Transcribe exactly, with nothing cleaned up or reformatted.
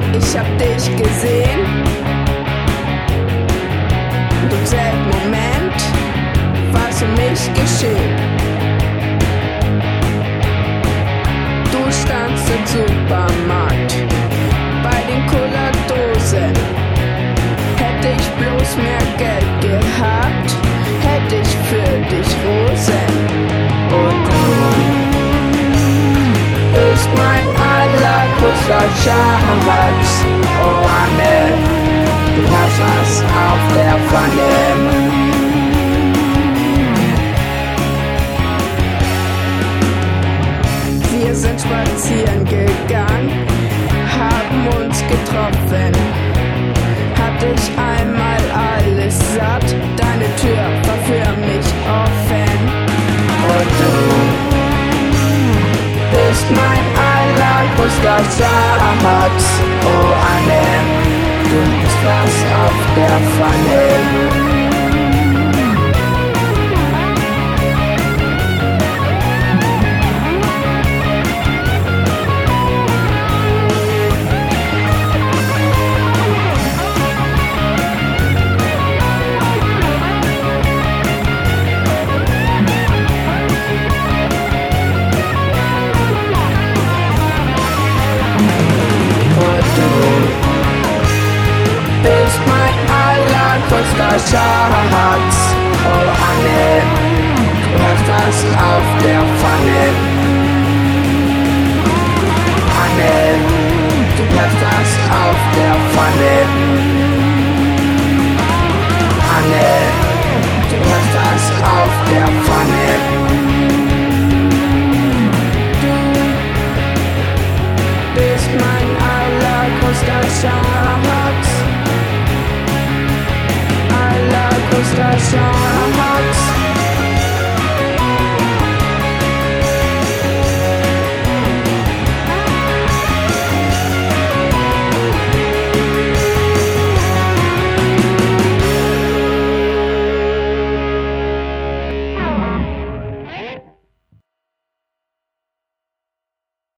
Ich hab dich gesehen und im selben Moment war's um mich geschehen. Du standst im Supermarkt bei den Cola-Dosen. Hätte ich bloß mehr Geld gehabt, hätte ich für dich Rosen. Und du bist mein allergrößter Schatz. Oh Anne, du hast was auf der Pfanne. Wir sind spazieren gegangen, haben uns getroffen. Hatte ich einmal alles satt, deine Tür war für mich offen. Und du bist mein allergrößter Schatz. Oh Anne, du bist was auf der Pfanne. Größter Schatz, oh Anne, du hast was auf der Pfanne. Anne, du hast